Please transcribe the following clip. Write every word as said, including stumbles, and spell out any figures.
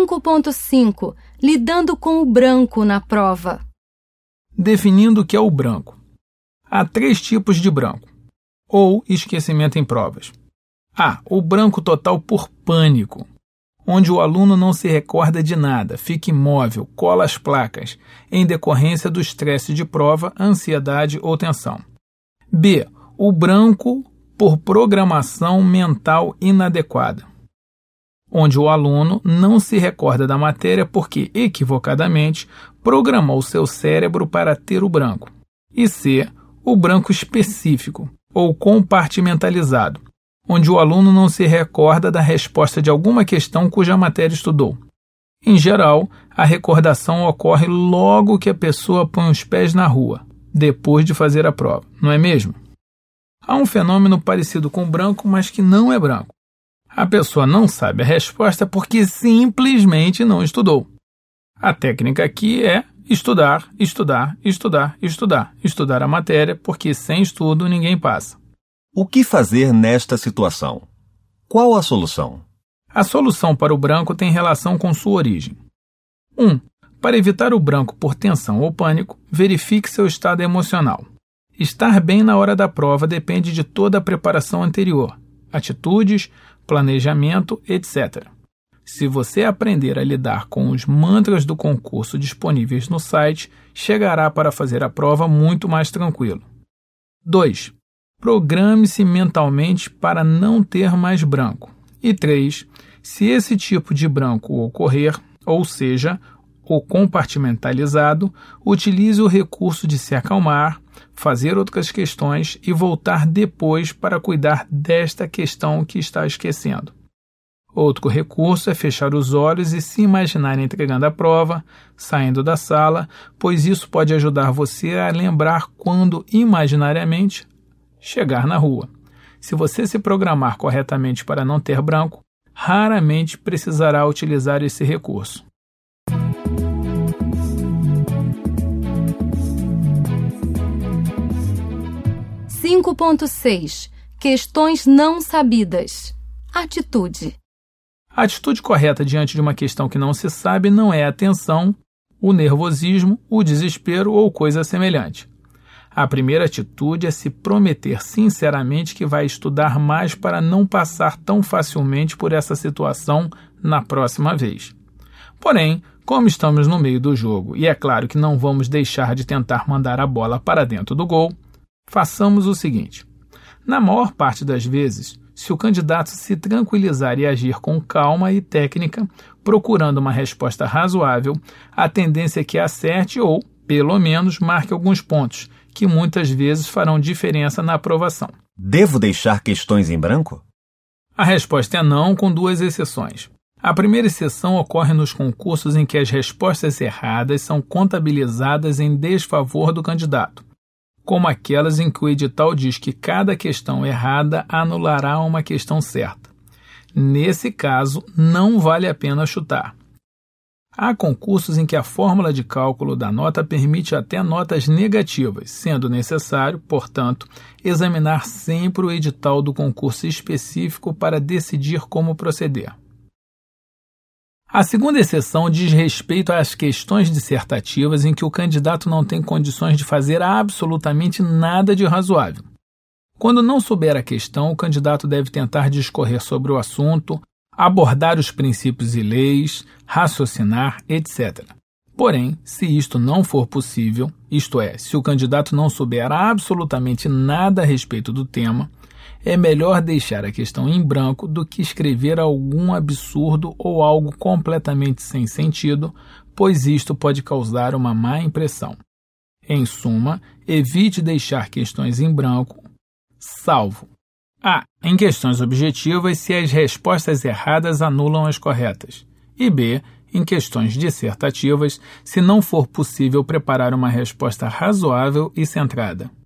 cinco ponto cinco. Lidando com o branco na prova. Definindo o que é o branco. Há três tipos de branco, ou esquecimento em provas. A. O branco total por pânico, onde o aluno não se recorda de nada, fica imóvel, cola as placas, em decorrência do estresse de prova, ansiedade ou tensão. B. O branco por programação mental inadequada, onde o aluno não se recorda da matéria porque, equivocadamente, programou seu cérebro para ter o branco. E C. O branco específico, ou compartimentalizado, onde o aluno não se recorda da resposta de alguma questão cuja matéria estudou. Em geral, a recordação ocorre logo que a pessoa põe os pés na rua, depois de fazer a prova, não é mesmo? Há um fenômeno parecido com o branco, mas que não é branco. A pessoa não sabe a resposta porque simplesmente não estudou. A técnica aqui é estudar, estudar, estudar, estudar. Estudar a matéria, porque sem estudo ninguém passa. O que fazer nesta situação? Qual a solução? A solução para o branco tem relação com sua origem. um. Para evitar o branco por tensão ou pânico, verifique seu estado emocional. Estar bem na hora da prova depende de toda a preparação anterior, atitudes, planejamento, etcétera. Se você aprender a lidar com os mantras do concurso disponíveis no site, chegará para fazer a prova muito mais tranquilo. dois. Programe-se mentalmente para não ter mais branco. E três. Se esse tipo de branco ocorrer, ou seja, o compartimentalizado, utilize o recurso de se acalmar, fazer outras questões e voltar depois para cuidar desta questão que está esquecendo. Outro recurso é fechar os olhos e se imaginar entregando a prova, saindo da sala, pois isso pode ajudar você a lembrar quando, imaginariamente, chegar na rua. Se você se programar corretamente para não ter branco, raramente precisará utilizar esse recurso. cinco ponto seis. Questões não sabidas. Atitude. A atitude correta diante de uma questão que não se sabe não é a tensão, o nervosismo, o desespero ou coisa semelhante. A primeira atitude é se prometer sinceramente que vai estudar mais para não passar tão facilmente por essa situação na próxima vez. Porém, como estamos no meio do jogo e é claro que não vamos deixar de tentar mandar a bola para dentro do gol, façamos o seguinte. Na maior parte das vezes, se o candidato se tranquilizar e agir com calma e técnica, procurando uma resposta razoável, a tendência é que acerte ou, pelo menos, marque alguns pontos, que muitas vezes farão diferença na aprovação. Devo deixar questões em branco? A resposta é não, com duas exceções. A primeira exceção ocorre nos concursos em que as respostas erradas são contabilizadas em desfavor do candidato, como aquelas em que o edital diz que cada questão errada anulará uma questão certa. Nesse caso, não vale a pena chutar. Há concursos em que a fórmula de cálculo da nota permite até notas negativas, sendo necessário, portanto, examinar sempre o edital do concurso específico para decidir como proceder. A segunda exceção diz respeito às questões dissertativas em que o candidato não tem condições de fazer absolutamente nada de razoável. Quando não souber a questão, o candidato deve tentar discorrer sobre o assunto, abordar os princípios e leis, raciocinar, etcétera. Porém, se isto não for possível, isto é, se o candidato não souber absolutamente nada a respeito do tema, é melhor deixar a questão em branco do que escrever algum absurdo ou algo completamente sem sentido, pois isto pode causar uma má impressão. Em suma, evite deixar questões em branco, salvo A. Em questões objetivas, se as respostas erradas anulam as corretas. E B. Em questões dissertativas, se não for possível preparar uma resposta razoável e centrada.